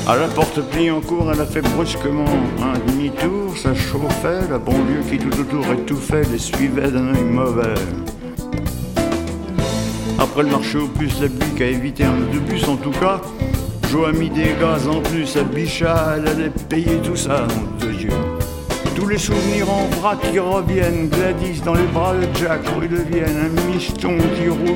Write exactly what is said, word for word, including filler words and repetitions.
À la porte Pliancourt, elle a fait brusquement un demi-tour. Ça chauffait, la banlieue qui tout autour étouffait les suivait d'un œil mauvais. Après le marché aux puces, la bique a évité un de bus en tout cas. Jo a mis des gaz en plus à Bichat, elle allait payer tout ça, mon Dieu. Tous les souvenirs en vrac qui reviennent, Gladys dans les bras de Jack, rue de Vienne, un miston qui roule